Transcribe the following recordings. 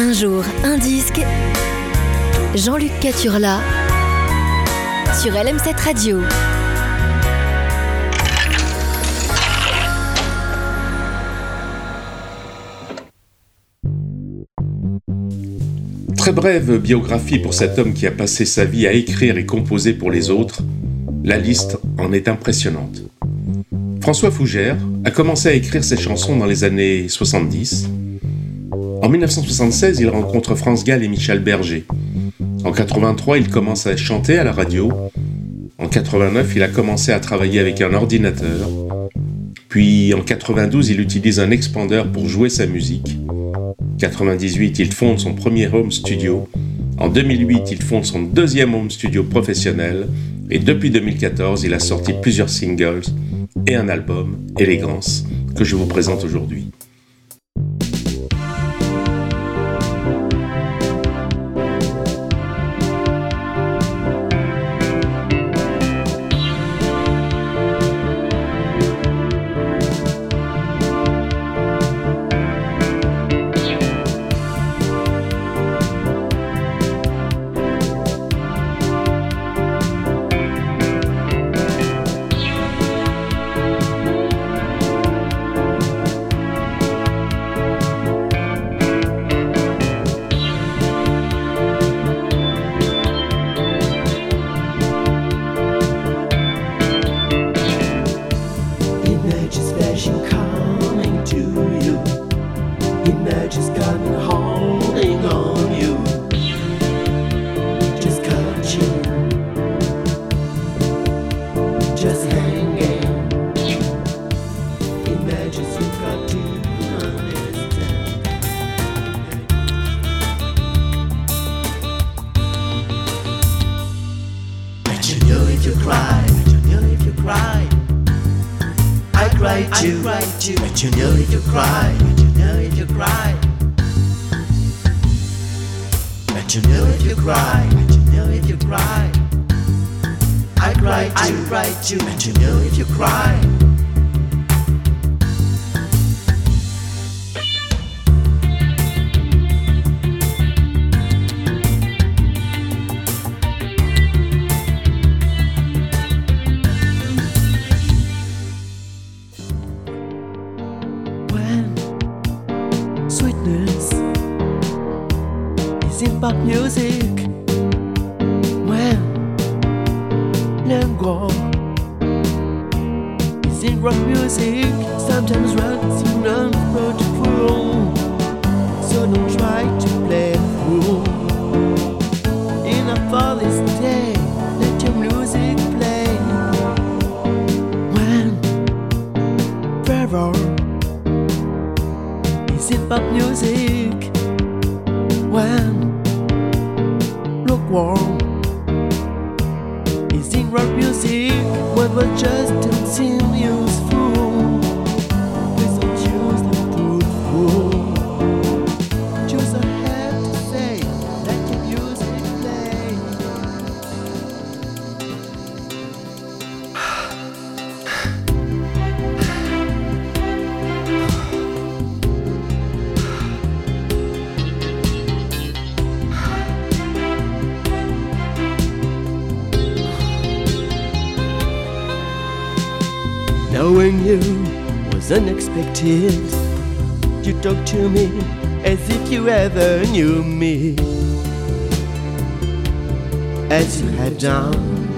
Un jour, un disque. Jean-Luc Caturla sur LM7 Radio. Très brève biographie pour cet homme qui a passé sa vie à écrire et composer pour les autres. La liste en est impressionnante. François Fougère a commencé à écrire ses chansons dans les années 70. En 1976, il rencontre France Gall et Michel Berger. En 83, il commence à chanter à la radio. En 89, il a commencé à travailler avec un ordinateur. Puis en 92, il utilise un expandeur pour jouer sa musique. En 98, il fonde son premier home studio. En 2008, il fonde son deuxième home studio professionnel. Et depuis 2014, il a sorti plusieurs singles et un album, Élégance, que je vous présente aujourd'hui. But you know if you cry, but you know if you cry. But you know if you cry, but you know if you cry. I cry too, but you know if you cry. Pop music, when Lango is in rock music, sometimes runs in unbroadful. So don't try to play it cool. Enough for this day, let your music play. When fervor is in pop music, when warm is in rock music. What was just and seem useful, please don't choose the truthful. Choose I have to say, let your music play. Knowing you was unexpected. You talked to me as if you ever knew me, as you had done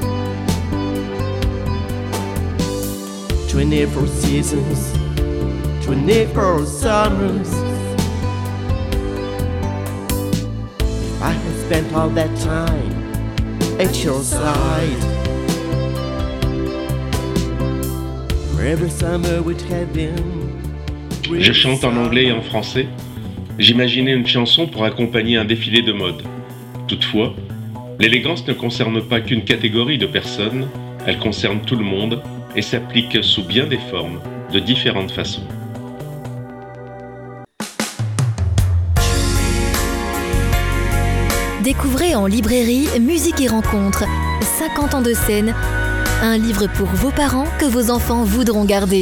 24 seasons, 24 summers. If I had spent all that time at your side, Je chante en anglais et en français. J'imaginais une chanson pour accompagner un défilé de mode. Toutefois, l'élégance ne concerne pas qu'une catégorie de personnes, elle concerne tout le monde et s'applique sous bien des formes, de différentes façons. Découvrez en librairie Musique et Rencontres, 50 ans de scène, un livre pour vos parents que vos enfants voudront garder.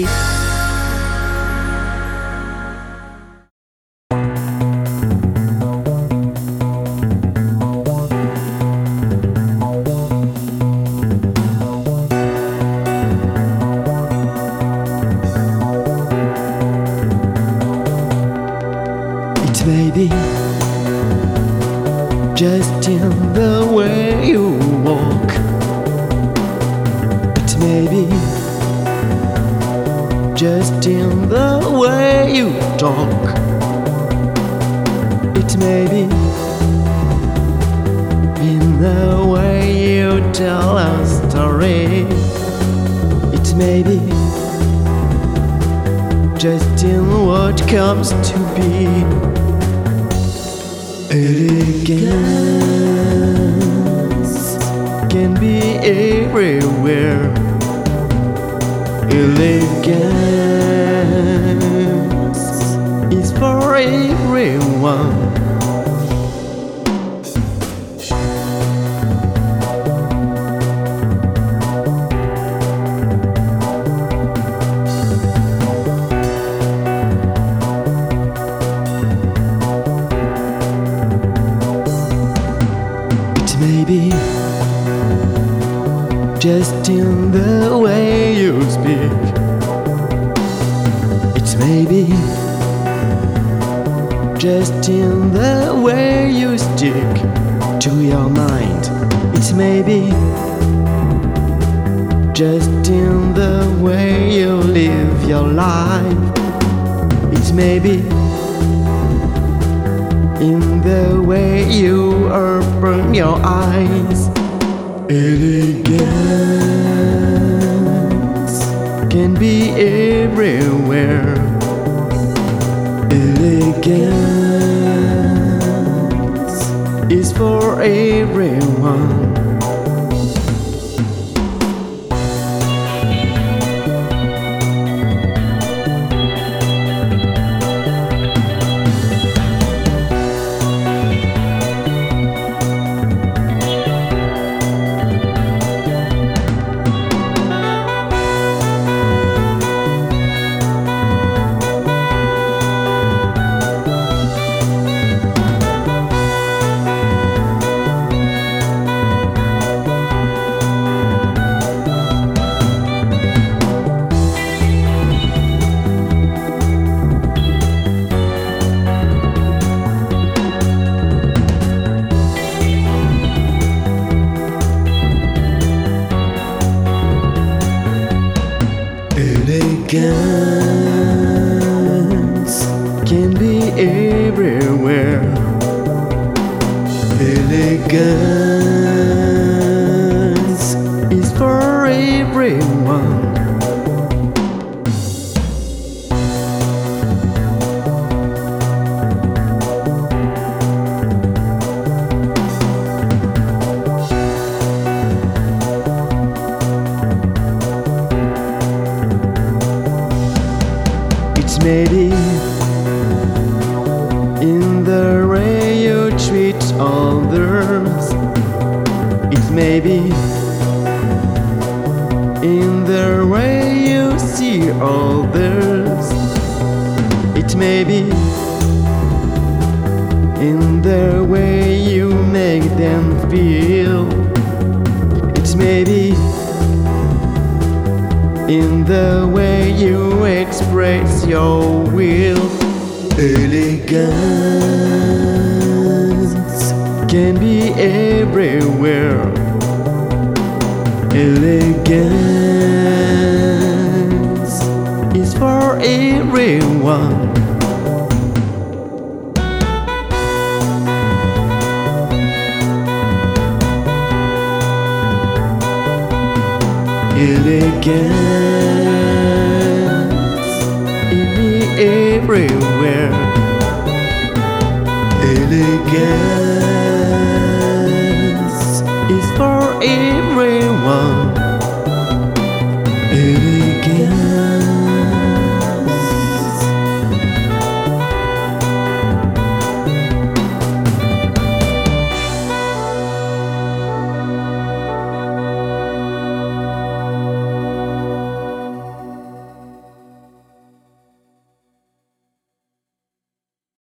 may be just in the way you walk. It may be just in the way you talk. It may be in the way you tell a story. It may be just in what comes to be. Elegance can be everywhere. Elegance is for everyone. Maybe just in the way you speak. It may be just in the way you stick to your mind. It may be just in the way you live your life. It may be in the way you open your eyes. Elegance can be everywhere. Elegance is for everyone. Elegance can be everywhere. Elegance is for everyone. Maybe in the way you treat others. It may be in the way you see others. It may be in the way you make them feel. It may be in the way you express your will. Elegance can be everywhere. Elegance is for everyone. Elegance in me everywhere. Elegance